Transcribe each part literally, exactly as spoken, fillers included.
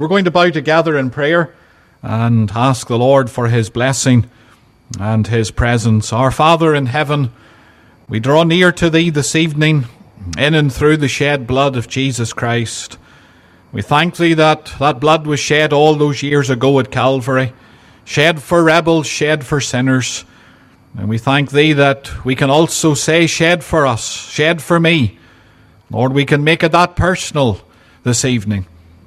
We're going to bow together in prayer and ask the Lord for his blessing and his presence. Our Father in heaven, we draw near to thee this evening in and through the shed blood of Jesus Christ. We thank thee that that blood was shed all those years ago at Calvary, shed for rebels, shed for sinners. And we thank thee that we can also say shed for us, shed for me. Lord, we can make it that personal this evening.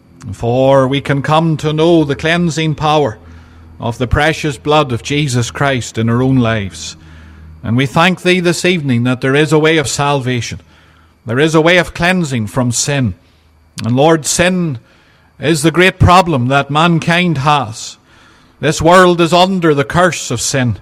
For we can come to know the cleansing power of the precious blood of Jesus Christ in our own lives. And we thank thee this evening that there is a way of salvation. There is a way of cleansing from sin. And Lord, sin is the great problem that mankind has. This world is under the curse of sin.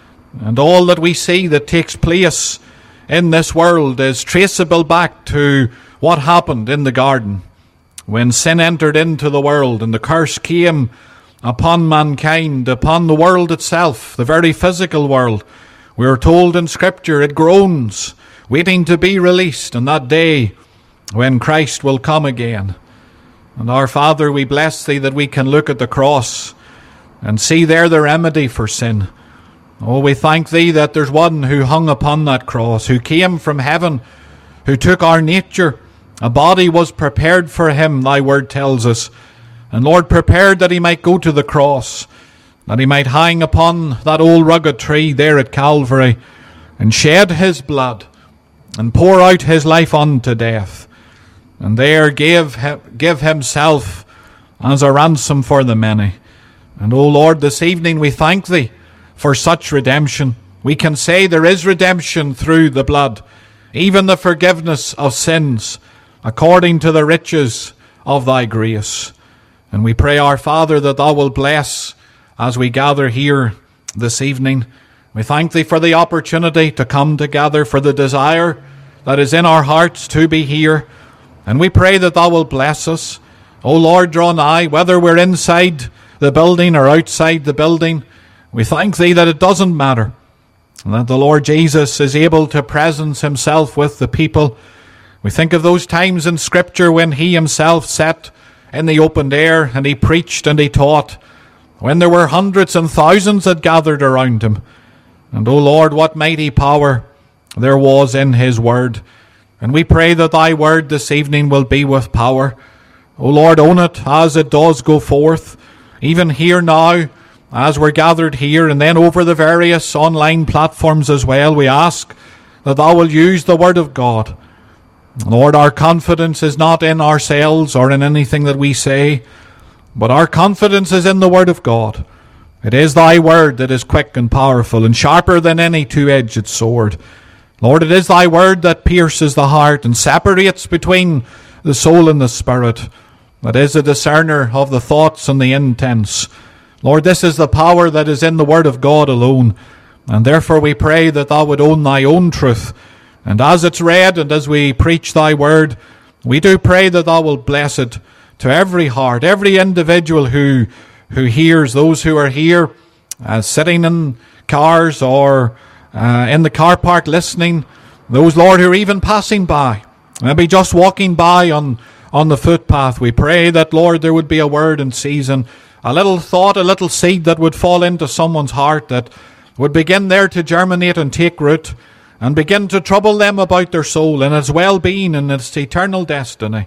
And all that we see that takes place in this world is traceable back to what happened in the garden, when sin entered into the world and the curse came upon mankind, upon the world itself, the very physical world. We are told in Scripture it groans, waiting to be released on that day when Christ will come again. And our Father, we bless thee that we can look at the cross and see there the remedy for sin. Oh, we thank thee that there's one who hung upon that cross, who came from heaven, who took our nature. A body was prepared for him, thy word tells us. And Lord, prepared that he might go to the cross, that he might hang upon that old rugged tree there at Calvary, and shed his blood, and pour out his life unto death, and there give, give himself as a ransom for the many. And O Lord, this evening we thank thee for such redemption. We can say there is redemption through the blood, even the forgiveness of sins, according to the riches of thy grace. And we pray, our Father, that thou wilt bless as we gather here this evening. We thank thee for the opportunity to come together, for the desire that is in our hearts to be here. And we pray that thou wilt bless us. O Lord, draw nigh, whether we're inside the building or outside the building. We thank thee that it doesn't matter, and that the Lord Jesus is able to presence himself with the people. We think of those times in Scripture when he himself sat in the open air and he preached and he taught, when there were hundreds and thousands that gathered around him. And, O Lord, what mighty power there was in his word. And we pray that thy word this evening will be with power. O Lord, own it as it does go forth, even here now, as we're gathered here, and then over the various online platforms as well. We ask that thou will use the word of God. Lord, our confidence is not in ourselves or in anything that we say, but our confidence is in the word of God. It is thy word that is quick and powerful and sharper than any two-edged sword. Lord, it is thy word that pierces the heart and separates between the soul and the spirit. That is a discerner of the thoughts and the intents. Lord, this is the power that is in the word of God alone. And therefore we pray that thou would own thy own truth. And as it's read and as we preach thy word, we do pray that thou wilt bless it to every heart, every individual who who hears, those who are here uh, sitting in cars or uh, in the car park listening, those, Lord, who are even passing by, maybe just walking by on, on the footpath. We pray that, Lord, there would be a word in season, a little thought, a little seed that would fall into someone's heart that would begin there to germinate and take root, and begin to trouble them about their soul and its well-being and its eternal destiny.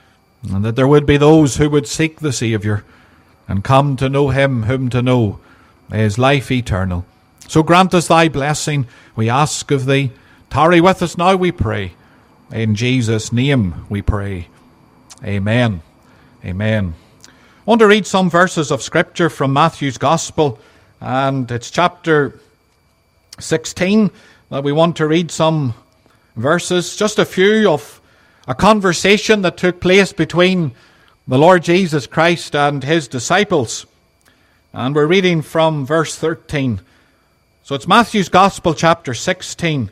And that there would be those who would seek the Saviour and come to know him whom to know is life eternal. So grant us thy blessing, we ask of thee. Tarry with us now, we pray. In Jesus' name we pray. Amen. Amen. I want to read some verses of Scripture from Matthew's Gospel, and it's chapter sixteen. That we want to read some verses, just a few of a conversation that took place between the Lord Jesus Christ and his disciples. And we're reading from verse thirteen. So it's Matthew's Gospel, chapter sixteen,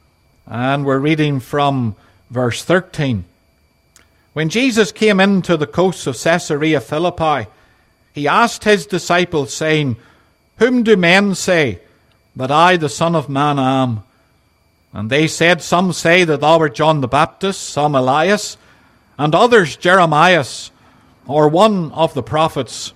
and we're reading from verse thirteen. When Jesus came into the coasts of Caesarea Philippi, he asked his disciples, saying, Whom do men say that I, the Son of Man, am? And they said, Some say that thou art John the Baptist, some Elias, and others Jeremias, or one of the prophets?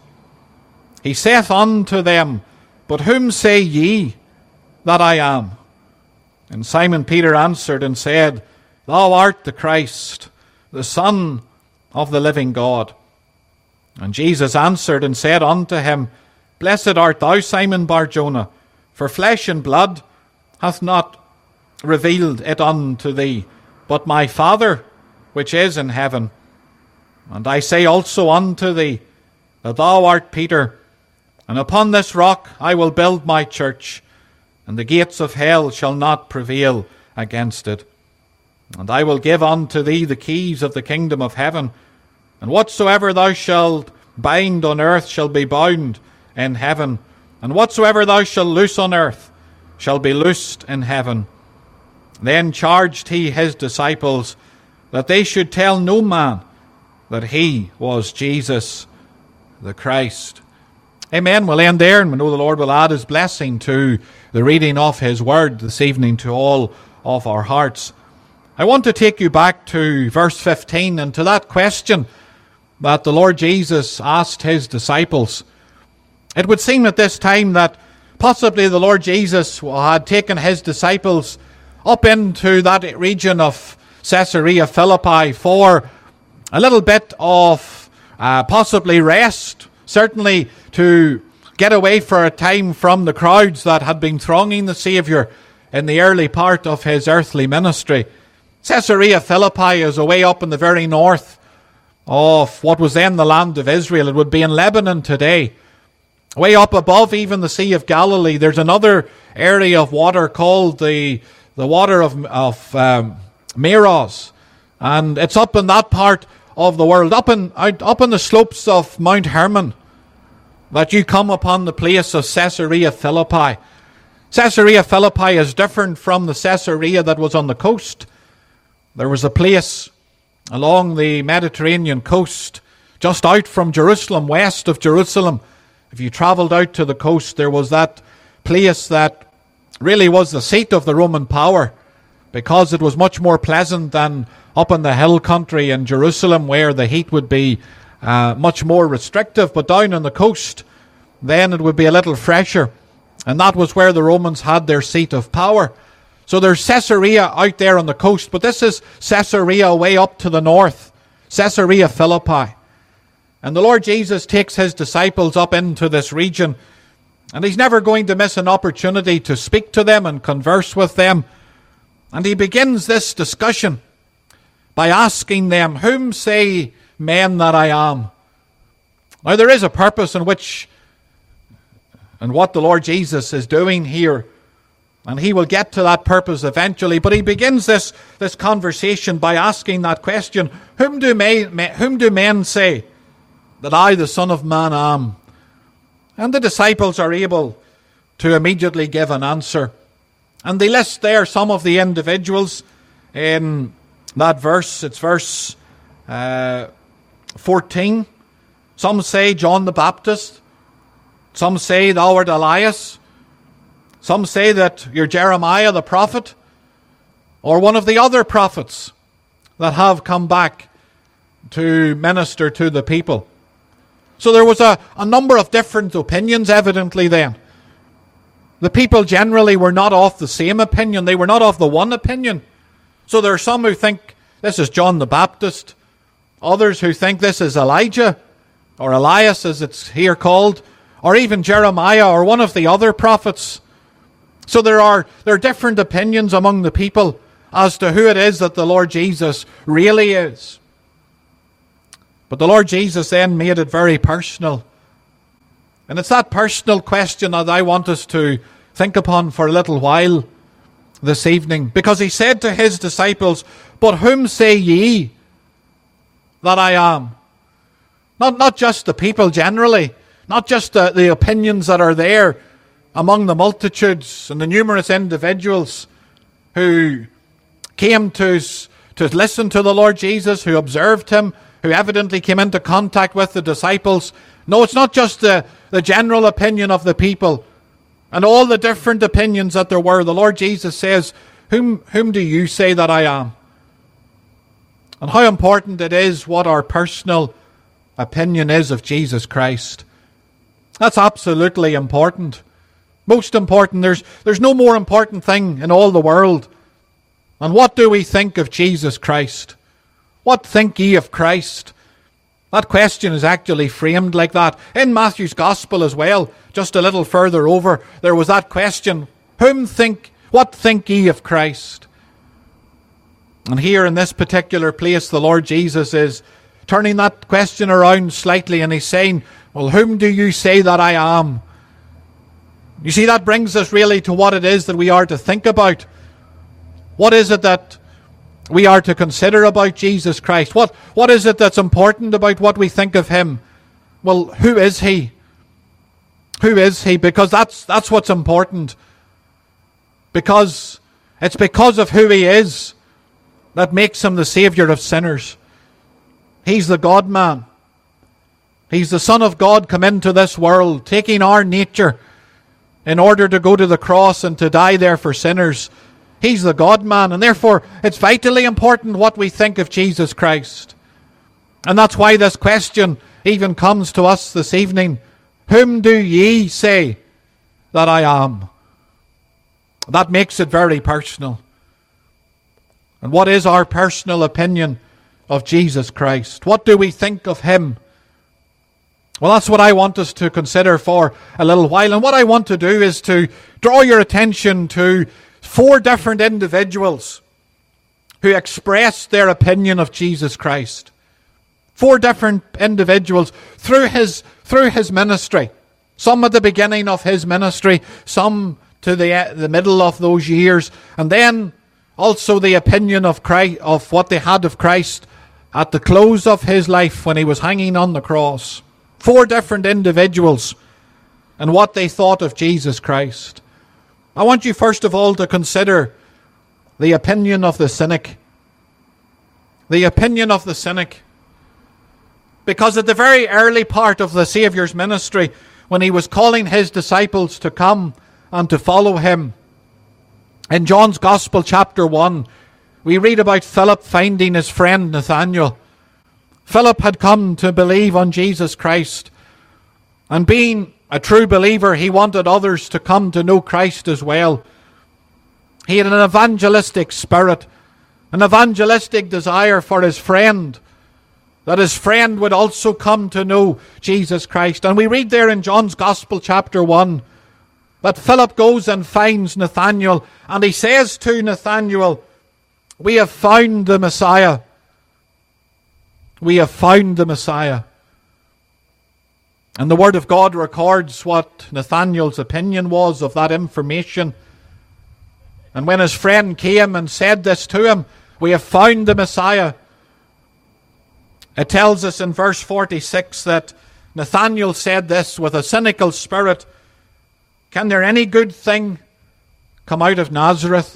He saith unto them, But whom say ye that I am? And Simon Peter answered and said, Thou art the Christ, the Son of the living God. And Jesus answered and said unto him, Blessed art thou, Simon Bar-Jonah, for flesh and blood hath not revealed it unto thee, but my Father which is in heaven. And I say also unto thee, that thou art Peter, and upon this rock I will build my church, and the gates of hell shall not prevail against it. And I will give unto thee the keys of the kingdom of heaven, and whatsoever thou shalt bind on earth shall be bound in heaven, and whatsoever thou shalt loose on earth shall be loosed in heaven. Then charged he his disciples that they should tell no man that he was Jesus the Christ. Amen. We'll end there, and we know the Lord will add his blessing to the reading of his word this evening to all of our hearts. I want to take you back to verse fifteen and to that question that the Lord Jesus asked his disciples. It would seem at this time that possibly the Lord Jesus had taken his disciples up into that region of Caesarea Philippi for a little bit of uh, possibly rest, certainly to get away for a time from the crowds that had been thronging the Saviour in the early part of his earthly ministry. Caesarea Philippi is away up in the very north of what was then the land of Israel. It would be in Lebanon today. Way up above even the Sea of Galilee, there's another area of water called the the water of, of um, Meroz. And it's up in that part of the world, up in, out, up in the slopes of Mount Hermon, that you come upon the place of Caesarea Philippi. Caesarea Philippi is different from the Caesarea that was on the coast. There was a place along the Mediterranean coast, just out from Jerusalem, west of Jerusalem. If you travelled out to the coast, there was that place that really was the seat of the Roman power, because it was much more pleasant than up in the hill country in Jerusalem, where the heat would be uh, much more restrictive. But down on the coast, then it would be a little fresher. And that was where the Romans had their seat of power. So there's Caesarea out there on the coast, but this is Caesarea way up to the north, Caesarea Philippi. And the Lord Jesus takes his disciples up into this region, and he's never going to miss an opportunity to speak to them and converse with them. And he begins this discussion by asking them, Whom say men that I am? Now there is a purpose in which and what the Lord Jesus is doing here, and he will get to that purpose eventually. But he begins this, this conversation by asking that question, Whom do, may, whom do men say that I, the Son of Man, am? And the disciples are able to immediately give an answer. And they list there some of the individuals in that verse. It's verse uh, fourteen. Some say John the Baptist. Some say thou art Elias. Some say that you're Jeremiah the prophet, or one of the other prophets that have come back to minister to the people. So there was a, a number of different opinions evidently then. The people generally were not of the same opinion. They were not of the one opinion. So there are some who think this is John the Baptist. Others who think this is Elijah, or Elias as it's here called, or even Jeremiah or one of the other prophets. So there are, there are different opinions among the people as to who it is that the Lord Jesus really is. But the Lord Jesus then made it very personal. And it's that personal question that I want us to think upon for a little while this evening. Because he said to his disciples, But whom say ye that I am? Not, not just the people generally, not just the, the opinions that are there among the multitudes and the numerous individuals who came to, to listen to the Lord Jesus, who observed him, who evidently came into contact with the disciples. No, it's not just the, the general opinion of the people and all the different opinions that there were. The Lord Jesus says, Whom, whom do you say that I am? And how important it is what our personal opinion is of Jesus Christ. That's absolutely important. Most important. There's, there's no more important thing in all the world. And what do we think of Jesus Christ? What think ye of Christ? That question is actually framed like that. In Matthew's Gospel as well, just a little further over, there was that question, Whom think, what think ye of Christ? And here in this particular place, the Lord Jesus is turning that question around slightly, and he's saying, well, whom do you say that I am? You see, that brings us really to what it is that we are to think about. What is it that we are to consider about Jesus Christ? What, what is it that's important about what we think of him? Well, who is he? Who is he? Because that's, that's what's important. Because it's because of who he is that makes him the Saviour of sinners. He's the God-man. He's the Son of God come into this world, taking our nature in order to go to the cross and to die there for sinners. He's the God-man, and therefore it's vitally important what we think of Jesus Christ. And that's why this question even comes to us this evening. Whom do ye say that I am? That makes it very personal. And what is our personal opinion of Jesus Christ? What do we think of him? Well, that's what I want us to consider for a little while. And what I want to do is to draw your attention to four different individuals who expressed their opinion of Jesus Christ. Four different individuals through his, through his ministry. Some at the beginning of his ministry, some to the, the middle of those years, and then also the opinion of Christ, of what they had of Christ at the close of his life when he was hanging on the cross. Four different individuals and what they thought of Jesus Christ. I want you first of all to consider the opinion of the cynic. The opinion of the cynic. Because at the very early part of the Saviour's ministry, when he was calling his disciples to come and to follow him, in John's Gospel chapter one, we read about Philip finding his friend Nathanael. Philip had come to believe on Jesus Christ, and being a true believer, he wanted others to come to know Christ as well. He had an evangelistic spirit, an evangelistic desire for his friend, that his friend would also come to know Jesus Christ. And we read there in John's Gospel chapter one that Philip goes and finds Nathanael, and he says to Nathanael, we have found the Messiah. We have found the Messiah. And the Word of God records what Nathanael's opinion was of that information. And when his friend came and said this to him, we have found the Messiah, it tells us in verse forty-six that Nathanael said this with a cynical spirit, can there any good thing come out of Nazareth?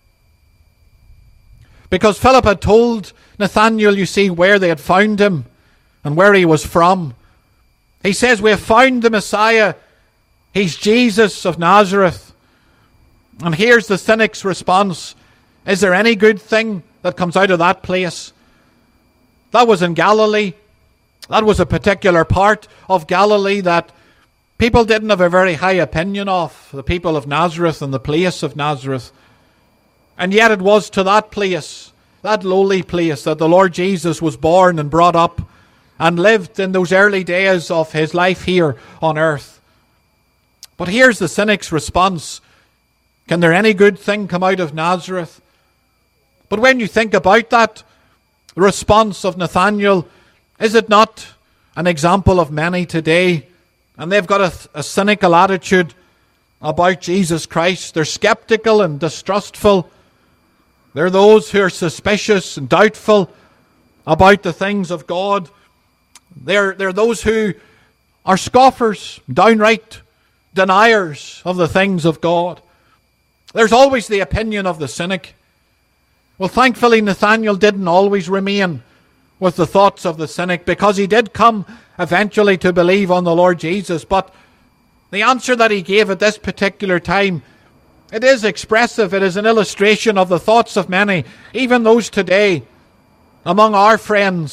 Because Philip had told Nathanael, you see, where they had found him and where he was from. He says, we have found the Messiah. He's Jesus of Nazareth. And here's the cynic's response. Is there any good thing that comes out of that place? That was in Galilee. That was a particular part of Galilee that people didn't have a very high opinion of. The people of Nazareth and the place of Nazareth. And yet it was to that place, that lowly place, that the Lord Jesus was born and brought up and lived in those early days of his life here on earth. But here's the cynic's response. Can there any good thing come out of Nazareth? But when you think about that, the response of Nathanael, is it not an example of many today? And they've got a, a cynical attitude about Jesus Christ. They're skeptical and distrustful. They're those who are suspicious and doubtful about the things of God. They're, they're those who are scoffers, downright deniers of the things of God. There's always the opinion of the cynic. Well, thankfully, Nathanael didn't always remain with the thoughts of the cynic, because he did come eventually to believe on the Lord Jesus. But the answer that he gave at this particular time, it is expressive. It is an illustration of the thoughts of many, even those today among our friends,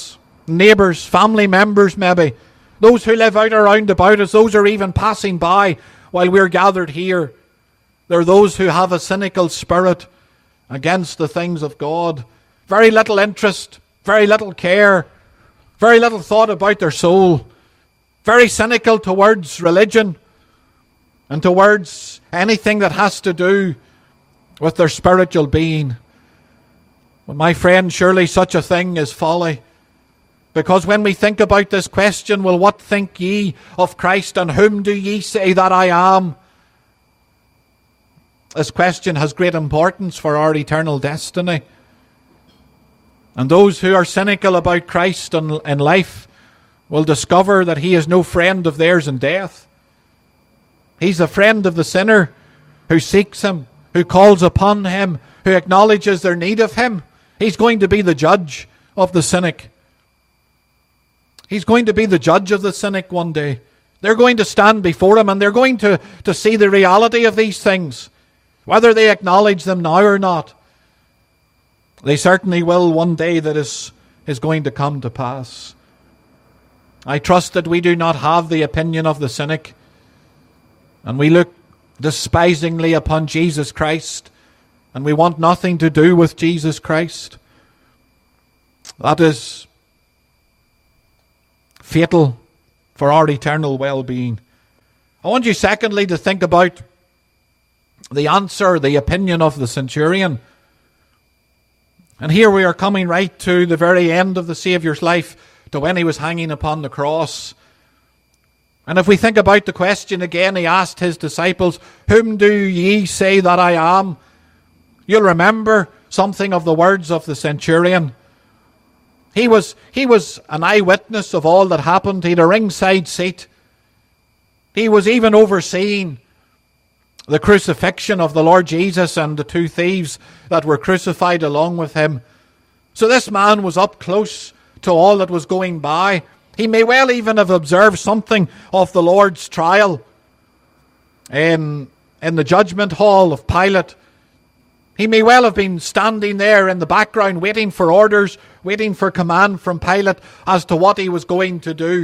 neighbours, family members maybe, those who live out around about us, those who are even passing by while we're gathered here. There are those who have a cynical spirit against the things of God. Very little interest, very little care, very little thought about their soul. Very cynical towards religion and towards anything that has to do with their spiritual being. Well, my friend, surely such a thing is folly. Because when we think about this question, well, what think ye of Christ, and whom do ye say that I am? This question has great importance for our eternal destiny. And those who are cynical about Christ in, in life will discover that he is no friend of theirs in death. He's a friend of the sinner who seeks him, who calls upon him, who acknowledges their need of him. He's going to be the judge of the cynic. He's going to be the judge of the cynic one day. They're going to stand before him and they're going to, to see the reality of these things, whether they acknowledge them now or not. They certainly will one day. That is, is going to come to pass. I trust that we do not have the opinion of the cynic, and we look despisingly upon Jesus Christ, and we want nothing to do with Jesus Christ. That is fatal for our eternal well-being. I want you secondly to think about the answer, the opinion of the centurion. And here we are coming right to the very end of the Saviour's life, to when he was hanging upon the cross. And if we think about the question again, he asked his disciples, whom do ye say that I am? You'll remember something of the words of the centurion. He was, he was an eyewitness of all that happened. He had a ringside seat. He was even overseeing the crucifixion of the Lord Jesus and the two thieves that were crucified along with him. So this man was up close to all that was going by. He may well even have observed something of the Lord's trial in, in the judgment hall of Pilate. He may well have been standing there in the background waiting for orders, waiting for command from Pilate as to what he was going to do.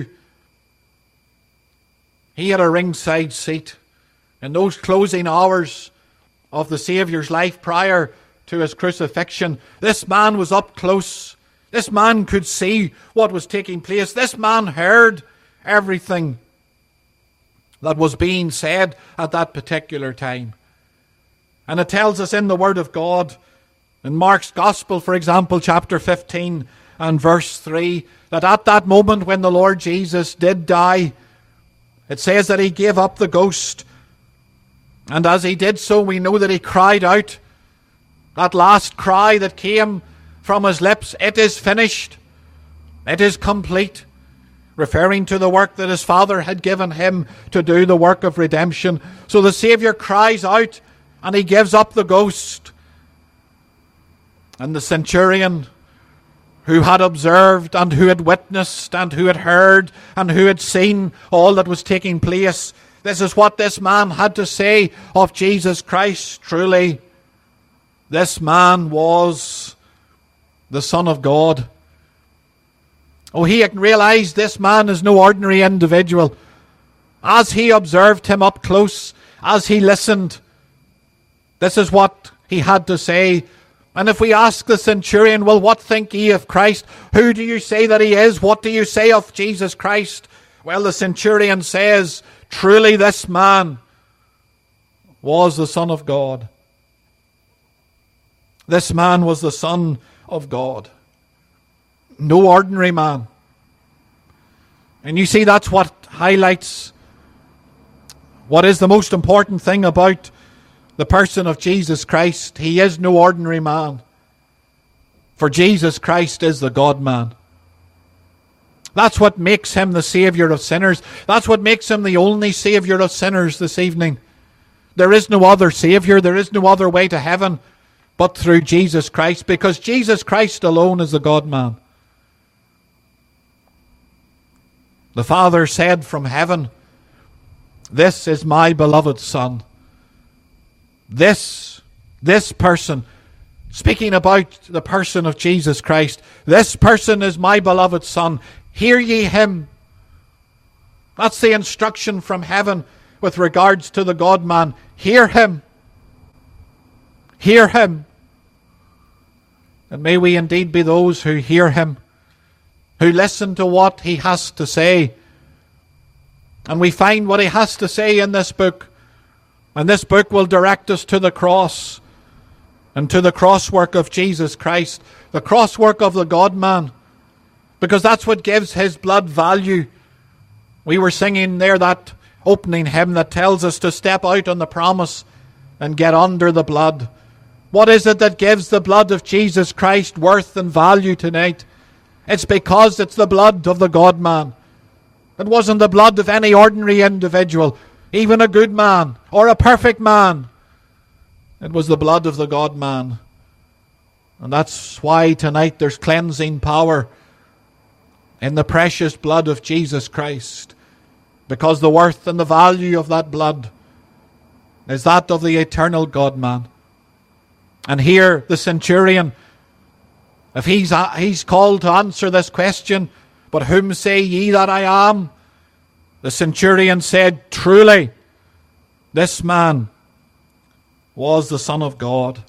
He had a ringside seat in those closing hours of the Saviour's life prior to his crucifixion. This man was up close. This man could see what was taking place. This man heard everything that was being said at that particular time. And it tells us in the Word of God, in Mark's Gospel, for example, chapter fifteen and verse three, that at that moment when the Lord Jesus did die, it says that he gave up the ghost. And as he did so, we know that he cried out, that last cry that came from his lips, it is finished, it is complete, referring to the work that his Father had given him to do, the work of redemption. So the Saviour cries out and he gives up the ghost. And the centurion, who had observed and who had witnessed and who had heard and who had seen all that was taking place, this is what this man had to say of Jesus Christ. Truly, this man was the Son of God. Oh, he realized this man is no ordinary individual. As he observed him up close, as he listened, this is what he had to say. And if we ask the centurion, well, what think ye of Christ? Who do you say that he is? What do you say of Jesus Christ? Well, the centurion says, truly this man was the Son of God. This man was the Son of God. No ordinary man. And you see, that's what highlights what is the most important thing about the person of Jesus Christ. He is no ordinary man. For Jesus Christ is the God-man. That's what makes him the Saviour of sinners. That's what makes him the only Saviour of sinners this evening. There is no other Saviour. There is no other way to heaven but through Jesus Christ, because Jesus Christ alone is the God-man. The Father said from heaven, this is my beloved Son. This, this person speaking about the person of Jesus Christ. This person is my beloved Son. Hear ye him. That's the instruction from heaven with regards to the God-man. Hear him. Hear him. And may we indeed be those who hear him, who listen to what he has to say. And we find what he has to say in this book. And this book will direct us to the cross and to the crosswork of Jesus Christ, the crosswork of the God-man, because that's what gives his blood value. We were singing there that opening hymn that tells us to step out on the promise and get under the blood. What is it that gives the blood of Jesus Christ worth and value tonight? It's because it's the blood of the God-man. It wasn't the blood of any ordinary individual, even a good man or a perfect man. It was the blood of the God-man. And that's why tonight there's cleansing power in the precious blood of Jesus Christ, because the worth and the value of that blood is that of the eternal God-man. And here the centurion, if he's, he's called to answer this question, but whom say ye that I am? The centurion said, truly, this man was the Son of God.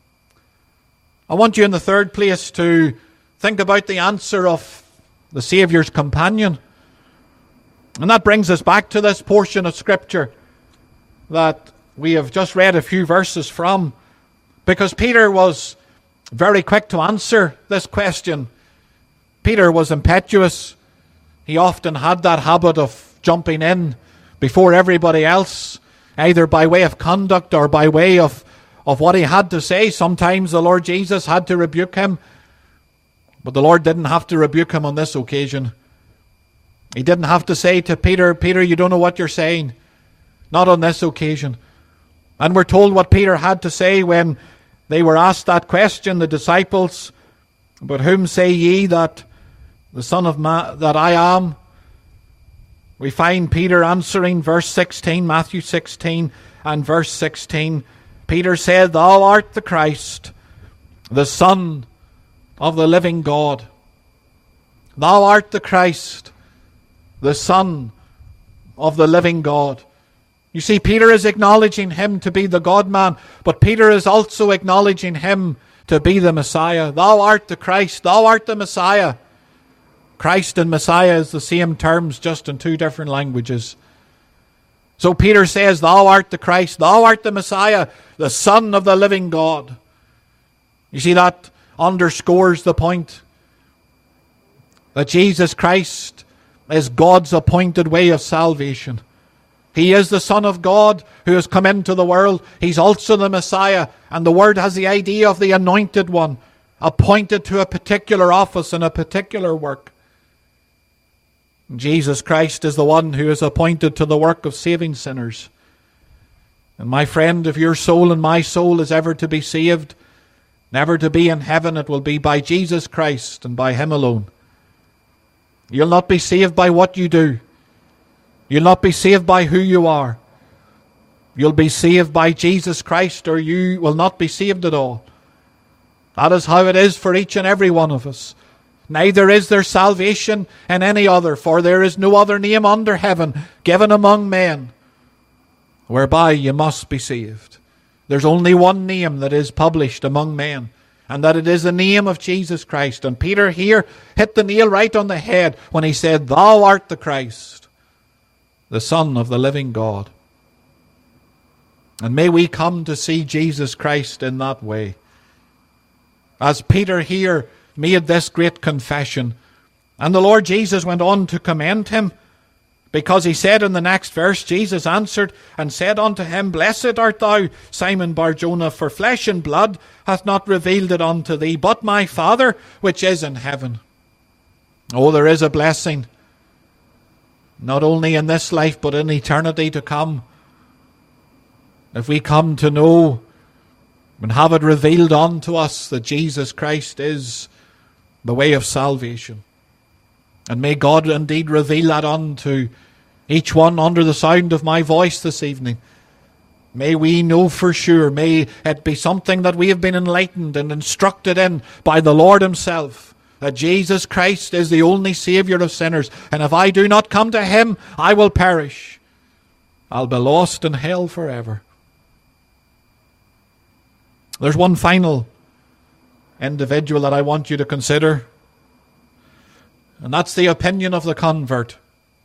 I want you in the third place to think about the answer of the Saviour's companion. And that brings us back to this portion of Scripture that we have just read a few verses from, because Peter was very quick to answer this question. Peter was impetuous. He often had that habit of jumping in before everybody else, either by way of conduct or by way of, of what he had to say. Sometimes the Lord Jesus had to rebuke him, but the Lord didn't have to rebuke him on this occasion. He didn't have to say to Peter, Peter, you don't know what you're saying. Not on this occasion. And we're told what Peter had to say when they were asked that question, the disciples, but whom say ye that the Son of Man, that I am? We find Peter answering verse sixteen, Matthew sixteen and verse sixteen. Peter said, thou art the Christ, the Son of the living God. Thou art the Christ, the Son of the living God. You see, Peter is acknowledging him to be the God-man, but Peter is also acknowledging him to be the Messiah. Thou art the Christ, thou art the Messiah. Christ and Messiah is the same terms, just in two different languages. So Peter says, thou art the Christ, thou art the Messiah, the Son of the living God. You see, that underscores the point that Jesus Christ is God's appointed way of salvation. He is the Son of God who has come into the world. He's also the Messiah. And the word has the idea of the anointed one, appointed to a particular office and a particular work. Jesus Christ is the one who is appointed to the work of saving sinners. And my friend, if your soul and my soul is ever to be saved, never to be in heaven, it will be by Jesus Christ and by him alone. You'll not be saved by what you do. You'll not be saved by who you are. You'll be saved by Jesus Christ, or you will not be saved at all. That is how it is for each and every one of us. Neither is there salvation in any other, for there is no other name under heaven given among men whereby you must be saved. There's only one name that is published among men, and that it is the name of Jesus Christ. And Peter here hit the nail right on the head when he said, thou art the Christ, the Son of the living God. And may we come to see Jesus Christ in that way. As Peter here made this great confession, and the Lord Jesus went on to commend him, because he said in the next verse, Jesus answered and said unto him, blessed art thou, Simon Bar-Jonah, for flesh and blood hath not revealed it unto thee, but my Father which is in heaven. Oh, there is a blessing, not only in this life, but in eternity to come, if we come to know and have it revealed unto us that Jesus Christ is the way of salvation. And may God indeed reveal that unto each one under the sound of my voice this evening, May we know for sure, may it be something that we have been enlightened and instructed in by the Lord himself, that Jesus Christ is the only Saviour of sinners, and if I do not come to him, I will perish. I'll be lost in hell forever. There's one final individual that I want you to consider, and that's the opinion of the convert.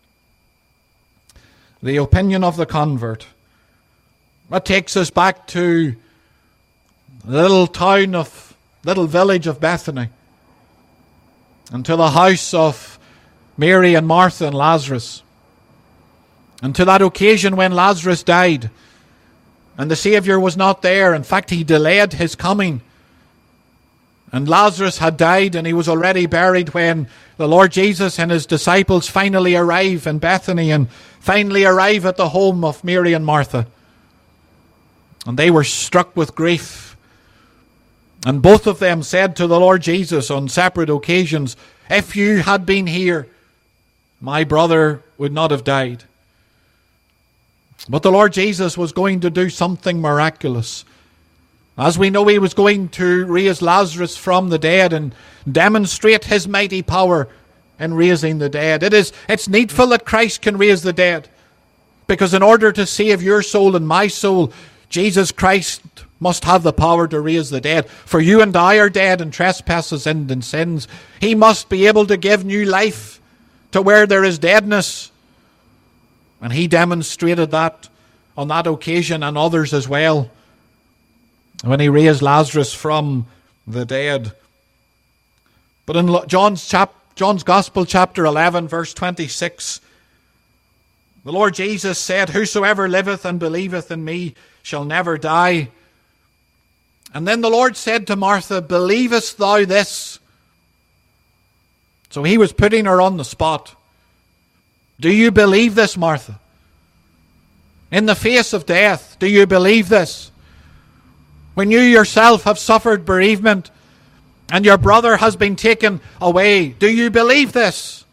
The opinion of the convert. That takes us back to the little town of, little village of Bethany, and to the house of Mary and Martha and Lazarus, and to that occasion when Lazarus died, and the Saviour was not there. In fact, he delayed his coming. And Lazarus had died, and he was already buried when the Lord Jesus and his disciples finally arrive in Bethany and finally arrive at the home of Mary and Martha. And they were struck with grief. And both of them said to the Lord Jesus on separate occasions, "If you had been here, my brother would not have died." But the Lord Jesus was going to do something miraculous. As we know, he was going to raise Lazarus from the dead and demonstrate his mighty power in raising the dead. It is, it's needful that Christ can raise the dead, because in order to save your soul and my soul, Jesus Christ must have the power to raise the dead. For you and I are dead in trespasses and in sins. He must be able to give new life to where there is deadness. And he demonstrated that on that occasion and others as well, when he raised Lazarus from the dead. But in John's, chap- John's Gospel, chapter eleven, verse twenty-six, the Lord Jesus said, "Whosoever liveth and believeth in me shall never die." And then the Lord said to Martha, "Believest thou this?" So he was putting her on the spot. Do you believe this, Martha? In the face of death, do you believe this? When you yourself have suffered bereavement and your brother has been taken away, do you believe this?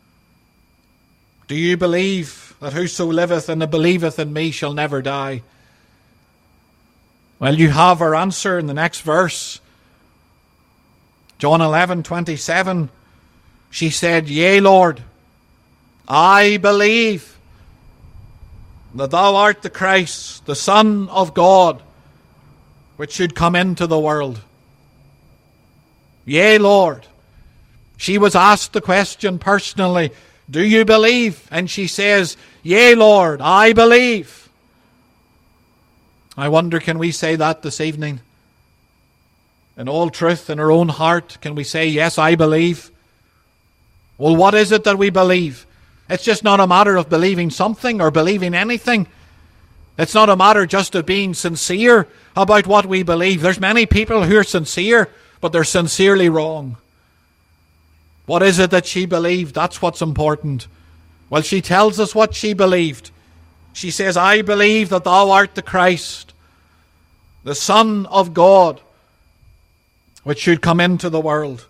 Do you believe that whoso liveth and believeth in me shall never die? Well, you have our answer in the next verse. John eleven twenty-seven. She said, "Yea, Lord, I believe that thou art the Christ, the Son of God, which should come into the world." Yea, Lord. She was asked the question personally, "Do you believe?" And she says, "Yea, Lord, I believe." I wonder, can we say that this evening? In all truth, in our own heart, can we say, "Yes, I believe"? Well, what is it that we believe? It's just not a matter of believing something or believing anything. It's not a matter just of being sincere about what we believe. There's many people who are sincere, but they're sincerely wrong. What is it that she believed? That's what's important. Well, she tells us what she believed. She says, "I believe that thou art the Christ, the Son of God, which should come into the world."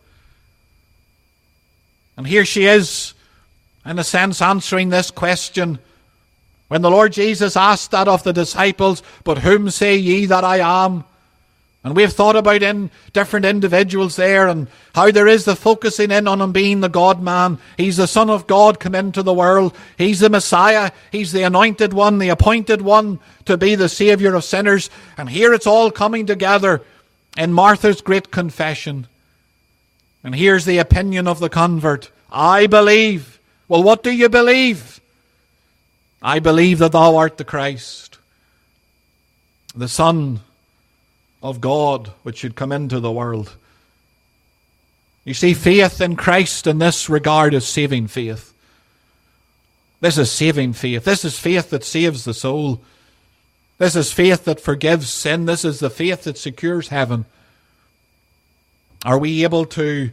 And here she is, in a sense, answering this question. When the Lord Jesus asked that of the disciples, "But whom say ye that I am?" And we've thought about in different individuals there and how there is the focusing in on him being the God-man. He's the Son of God come into the world. He's the Messiah. He's the anointed one, the appointed one to be the Saviour of sinners. And here it's all coming together in Martha's great confession. And here's the opinion of the convert. "I believe." Well, what do you believe? "I believe that thou art the Christ, the Son of God, which should come into the world." You see, faith in Christ in this regard is saving faith. This is saving faith. This is faith that saves the soul. This is faith that forgives sin. This is the faith that secures heaven. Are we able to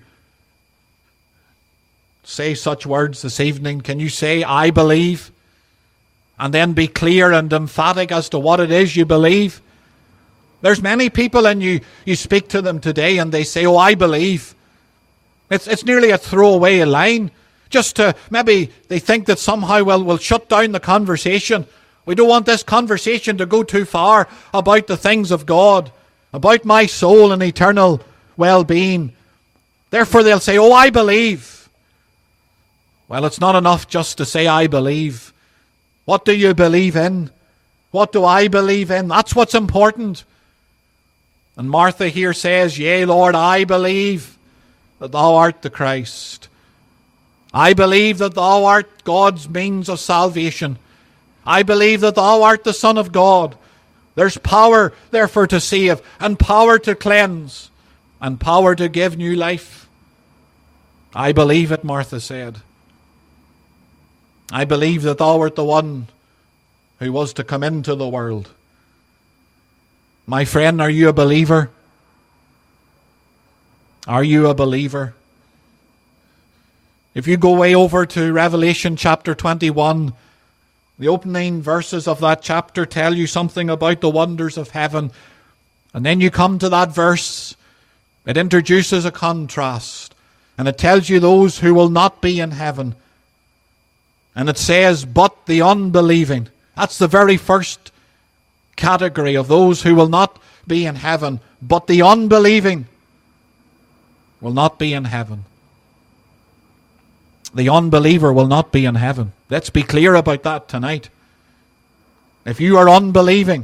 say such words this evening? Can you say, "I believe," and then be clear and emphatic as to what it is you believe? There's many people, and you, you speak to them today and they say, "Oh, I believe." It's it's nearly a throwaway line. Just to, maybe they think that somehow, well, we'll shut down the conversation. We don't want this conversation to go too far about the things of God, about my soul and eternal well-being. Therefore they'll say, oh, I believe. Well, it's not enough just to say, I believe. What do you believe in? What do I believe in? That's what's important. And Martha here says, yea, Lord, I believe that thou art the Christ. I believe that thou art God's means of salvation. I believe that thou art the Son of God. There's power, therefore, to save, and power to cleanse, and power to give new life. I believe it, Martha said. I believe that thou art the one who was to come into the world. My friend, are you a believer? Are you a believer? If you go way over to Revelation chapter twenty-one, the opening verses of that chapter tell you something about the wonders of heaven. And then you come to that verse. It introduces a contrast. And it tells you those who will not be in heaven. And it says, but the unbelieving. That's the very first category of those who will not be in heaven. But the unbelieving will not be in heaven. The unbeliever will not be in heaven. Let's be clear about that tonight. If you are unbelieving,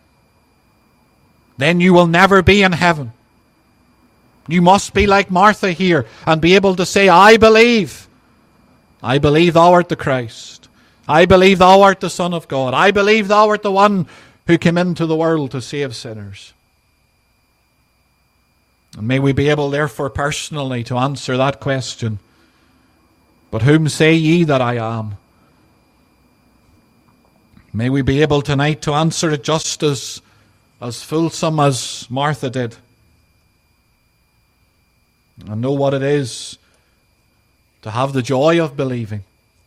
then you will never be in heaven. You must be like Martha here and be able to say, I believe. I believe thou art the Christ. I believe thou art the Son of God. I believe thou art the one who came into the world to save sinners. And may we be able, therefore, personally to answer that question. But whom say ye that I am? May we be able tonight to answer it just as, as fulsome as Martha did. And know what it is to have the joy of believing.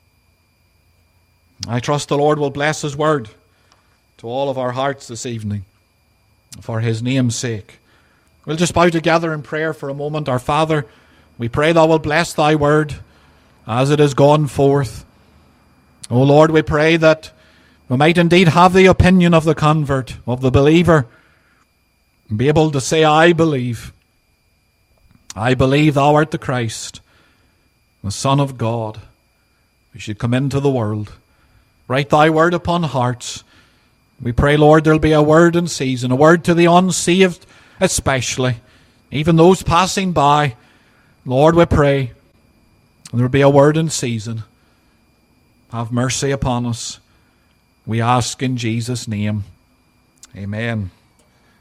I trust the Lord will bless His word to all of our hearts this evening for His name's sake. We'll just bow together in prayer for a moment. Our Father, we pray thou wilt bless thy word as it has gone forth. O Lord, we pray that we might indeed have the opinion of the convert, of the believer, and be able to say, I believe. I believe thou art the Christ, the Son of God, who should come into the world. Write thy word upon hearts. We pray, Lord, there'll be a word in season, a word to the unsaved especially, even those passing by. Lord, we pray, there'll be a word in season. Have mercy upon us. We ask in Jesus' name. Amen.